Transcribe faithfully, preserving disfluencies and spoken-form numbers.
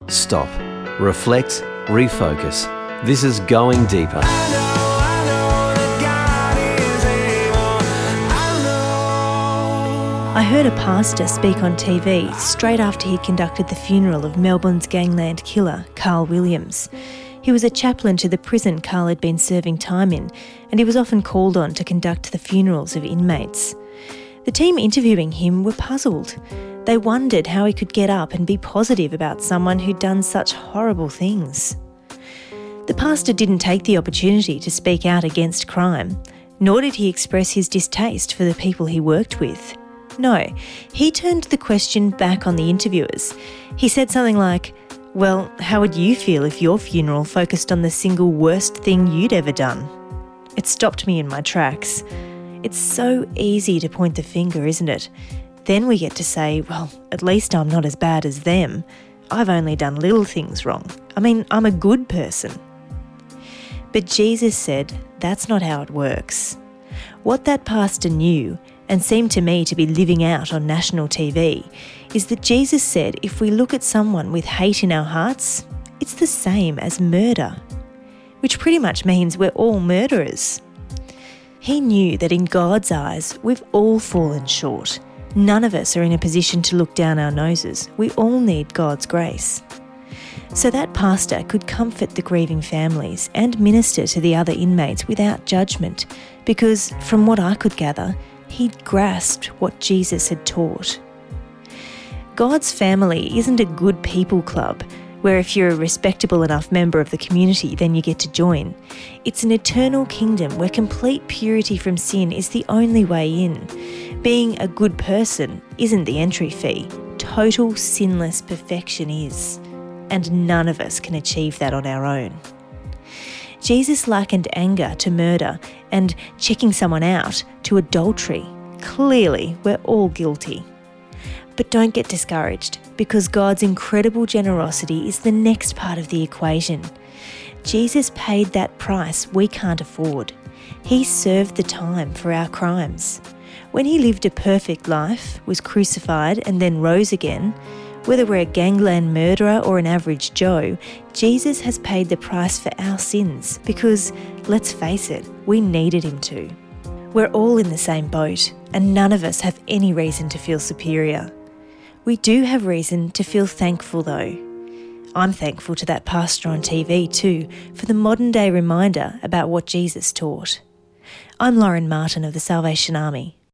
Stop. Reflect. Refocus. This is Going Deeper. I heard a pastor speak on T V straight after he conducted the funeral of Melbourne's gangland killer, Carl Williams. He was a chaplain to the prison Carl had been serving time in, and he was often called on to conduct the funerals of inmates. The team interviewing him were puzzled. They wondered how he could get up and be positive about someone who'd done such horrible things. The pastor didn't take the opportunity to speak out against crime, nor did he express his distaste for the people he worked with. No, he turned the question back on the interviewers. He said something like, "Well, how would you feel if your funeral focused on the single worst thing you'd ever done?" It stopped me in my tracks. It's so easy to point the finger, isn't it? Then we get to say, well, at least I'm not as bad as them. I've only done little things wrong. I mean, I'm a good person. But Jesus said that's not how it works. What that pastor knew, and seemed to me to be living out on national T V, is that Jesus said if we look at someone with hate in our hearts, it's the same as murder, which pretty much means we're all murderers. He knew that in God's eyes, we've all fallen short. None of us are in a position to look down our noses. We all need God's grace. So that pastor could comfort the grieving families and minister to the other inmates without judgment, because from what I could gather, he'd grasped what Jesus had taught. God's family isn't a good people club, where if you're a respectable enough member of the community, then you get to join. It's an eternal kingdom where complete purity from sin is the only way in. Being a good person isn't the entry fee. Total sinless perfection is. And none of us can achieve that on our own. Jesus likened anger to murder and checking someone out to adultery. Clearly, we're all guilty. But don't get discouraged, because God's incredible generosity is the next part of the equation. Jesus paid that price we can't afford. He served the time for our crimes. When he lived a perfect life, was crucified and then rose again, whether we're a gangland murderer or an average Joe, Jesus has paid the price for our sins because, let's face it, we needed him to. We're all in the same boat, and none of us have any reason to feel superior. We do have reason to feel thankful though. I'm thankful to that pastor on T V too for the modern day reminder about what Jesus taught. I'm Lauren Martin of the Salvation Army.